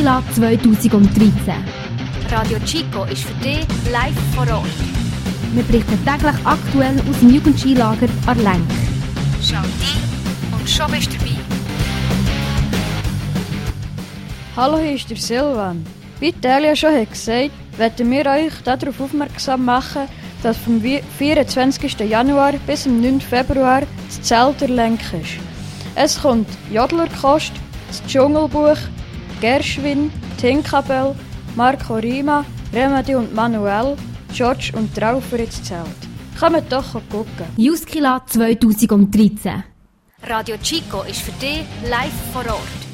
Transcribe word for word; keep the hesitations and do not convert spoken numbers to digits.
Juskila zwanzig dreizehn. Radio Chico ist für dich live vor Ort. Wir berichten täglich aktuell aus dem Jugendskilager Arlenk. Schau rein und schon bist du dabei. Hallo, hier ist der Silvan. Wie Delia schon hat gesagt, wollen wir euch darauf aufmerksam machen, dass vom vierundzwanzigsten Januar bis zum neunten Februar das Zelt Arlenk ist. Es kommt Jodlerkost, das Dschungelbuch, Gershwin, Tinkerbell, Marco Rima, Remedy und Manuel, George und Traufer ins Zelt. Kommt doch gucken. Juskila zwanzig dreizehn. Radio Chico ist für dich live vor Ort.